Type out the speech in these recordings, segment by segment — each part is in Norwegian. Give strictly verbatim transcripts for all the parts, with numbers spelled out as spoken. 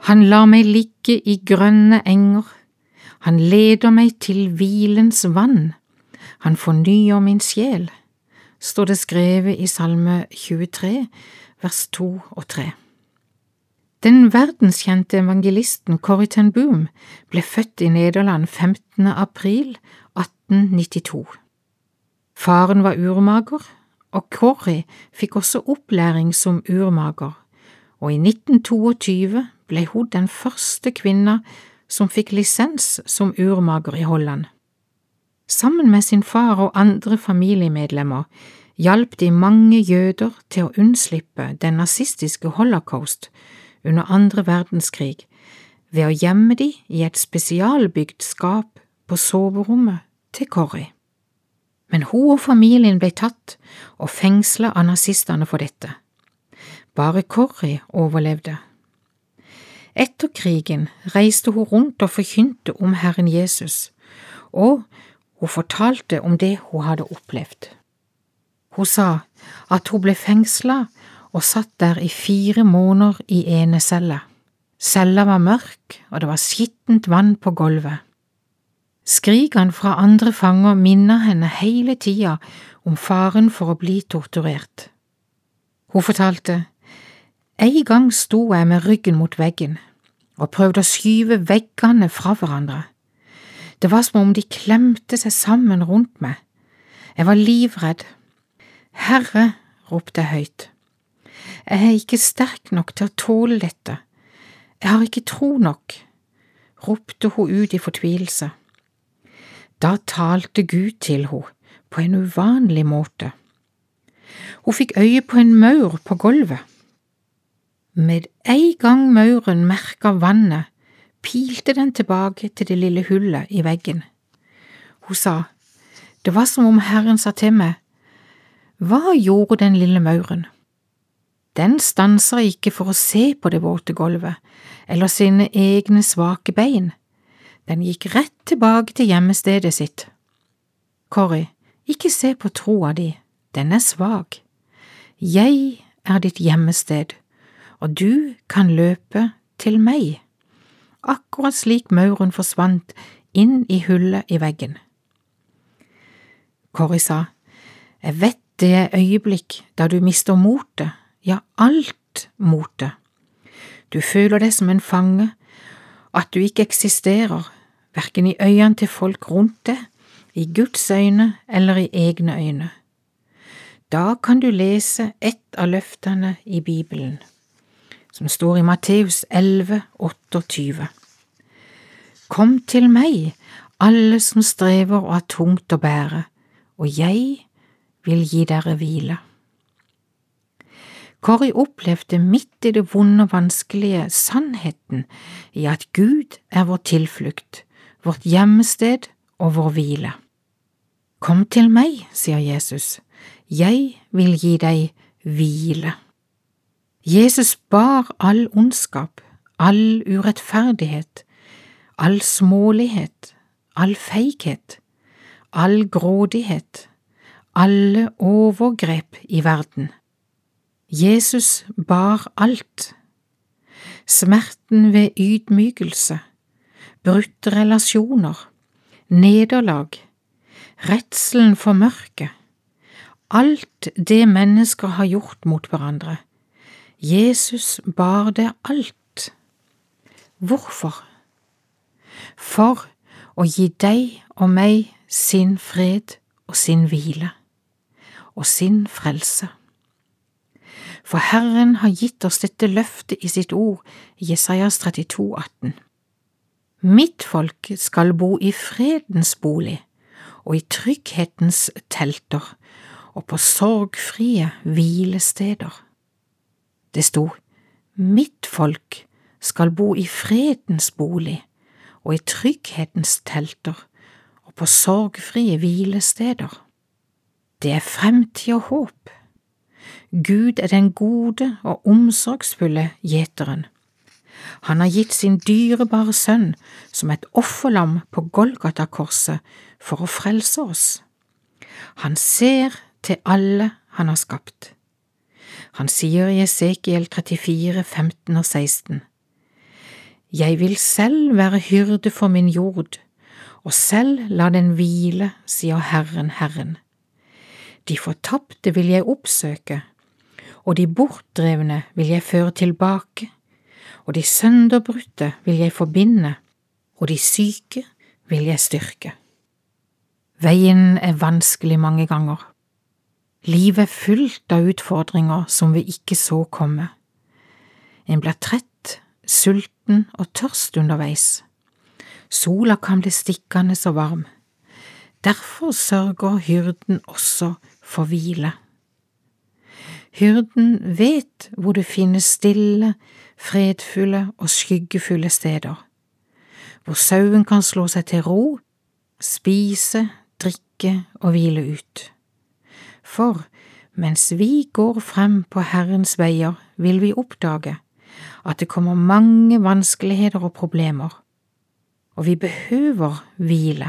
Han lar meg ligge i grønne enger, han leder meg til hvilens vann, han fornyer min sjel, står det skrevet i Salme tjuetre, vers to og tre. Den verdenskjente evangelisten Corrie ten Boom ble født i Nederland femtende april atten nittito. Faren var urmager, og Corrie fikk også opplæring som urmager, og i nitten tjueto ble hun den første kvinna som fikk lisens som urmager i Holland. Sammen med sin far og andre familiemedlemmer hjalp de mange jøder til å unnslippe den nazistiske holocaust under andre verdenskrig ved å gjemme de i et spesialbygd skap på soverommet til Corrie. Men hun og familien ble tatt og fengslet av nazistene for dette. Bare Corrie overlevde. Etter krigen reiste hun rundt og forkynte om Herren Jesus, og hun fortalte om det hun hadde opplevd. Hun sa at hun ble fengslet og satt der i fire måneder i ene celle. Cella var mørk, og det var skittent vann på gulvet. Skrikene fra andre fanger minnet henne hele tida om faren for å bli torturert. Hun fortalte, en gang sto jeg med ryggen mot veggen og prøvde å skyve veggene fra hverandre. Det var som om de klemte seg sammen rundt meg. Jeg var livredd. Herre, ropte jeg høyt. Jeg er ikke sterk nok til å tåle dette. Jeg har ikke tro nok, ropte hun ut i fortvilelse. Da talte Gud til henne på en uvanlig måte. Hun fikk øye på en maur på gulvet. Med en gang mauren merket vannet, pilte den tilbake til det lille hullet i veggen. Hun sa, det var som om Herren sa til meg, hva gjorde den lille mauren? Den stanser ikke for å se på det våte gulvet, eller sine egne svake bein. Den gikk rett tilbake til gjemmestedet sitt. Corrie, ikke se på troa di, den er svak. Jeg er ditt gjemmested, og du kan løpe til meg. Akkurat slik mauren forsvant inn i hullet i veggen. Corrie sa, jeg vet det er øyeblikk da du mister motet, ja alt motet. Du føler deg som en fange, at du ikke eksisterer, hverken i øynene til folk rundt deg, i Guds øyne eller i egne øyne. Da kan du lese ett av løftene i Bibelen, som står i Matteus elleve, tjueåtte. Kom til meg, alle som strever og har tungt å bære, og jeg vil gi dere hvile. Corrie opplevde midt i det vonde og vanskelige sannheten i at Gud er vår tilflukt, vårt gjemmested og vår hvile. Kom til meg, sier Jesus, jeg vil gi deg hvile. Jesus bar all ondskap, all urettferdighet, all smålighet, all feighet, all grådighet, alle overgrep i verden. Jesus bar alt. Smerten ved ydmykelse, brutte relasjoner, nederlag, redselen for mørket, alt det mennesker har gjort mot hverandre. Jesus bar det alt. Hvorfor? For å gi deg og meg sin fred og sin hvile, og sin frelse. For Herren har gitt oss dette løftet i sitt ord i Jesajas trettito, atten. Mitt folk skal bo i fredens bolig, og i trygghetens telter, og på sorgfrie hvilesteder. Det sto, mitt folk skal bo i fredens bolig, og i trygghetens telter, og på sorgfrie hvilesteder. Det er fremtid og håp. Gud er den gode og omsorgsfulle gjeteren. Han har gitt sin dyrebare sønn som et offerlam på Golgata-korset for å frelse oss. Han ser til alle han har skapt. Han sier i Esekiel trettifire, femten og seksten, Jeg vil selv være hyrde for min jord, og selv la den hvile, sier Herren, Herren. De fortapte vil jeg oppsøke, og de bortdrevne vil jeg føre tilbake, og de sønderbrutte vil jeg forbinde, og de syke vil jeg styrke. Veien er vanskelig mange ganger. Livet er fullt av utfordringer som vi ikke så komme. En blir trett, sulten og tørst underveis. Sola kan bli stikkende så varm. Derfor sørger hyrden også for hvile. Hyrden vet hvor det finnes stille, fredfulle og skyggefulle steder, hvor sauen kan slå seg til ro, spise, drikke og hvile ut. For mens vi går frem på Herrens veier, vil vi oppdage at det kommer mange vanskeligheter og problemer, og vi behøver hvile.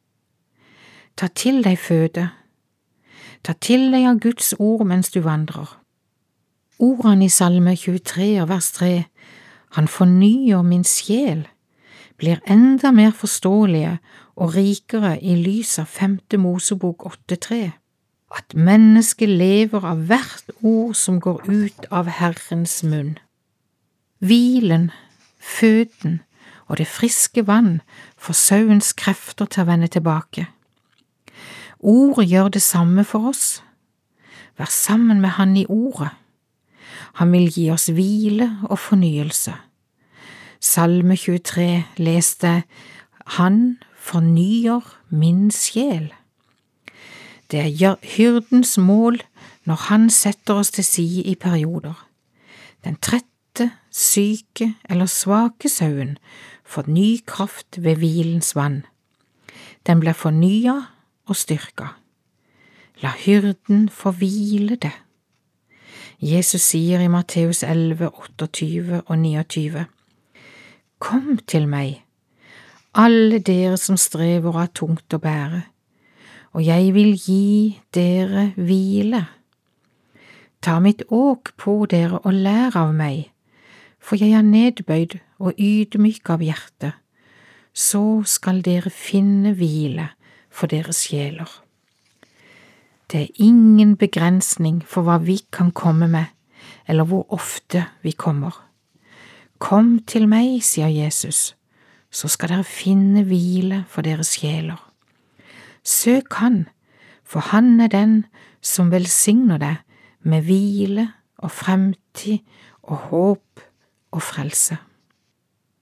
Ta til deg føde. Ta til deg av Guds ord mens du vandrer. Ordene i Salme tjuetre vers tre, Han fornyer min sjel, blir enda mer forståelige og rikere i lys av femte Mosebok åtte tre, at mennesket lever av hvert ord som går ut av Herrens munn. Hvilen, føden og det friske vann får sauens krefter til å vende tilbake. Ordet gjør det samme for oss. Vær sammen med Han i ordet. Han vil gi oss hvile og fornyelse. Salme tjuetre leste Han fornyer min sjel. Det er hyrdens mål når han setter oss til side i perioder. Den trette, syke eller svake sauen får ny kraft ved hvilens vann. Den blir fornyet og styrket. La hyrden få hvile det. Jesus sier i Matteus elleve, otteogtyve og niogtyve, Kom til meg, alle dere som strever av tungt å bære, og jeg vil gi dere hvile. Ta mitt åk på dere og lær av meg, for jeg er nedbøyd og ydmyk av hjerte, så skal dere finne hvile for deres sjeler. Det er ingen begrensning for hva vi kan komme med, eller hvor ofte vi kommer. Kom til meg, sier Jesus, så skal dere finne hvile for deres sjeler. Søk Han, for Han er den som velsigner deg med hvile og fremtid og håp og frelse.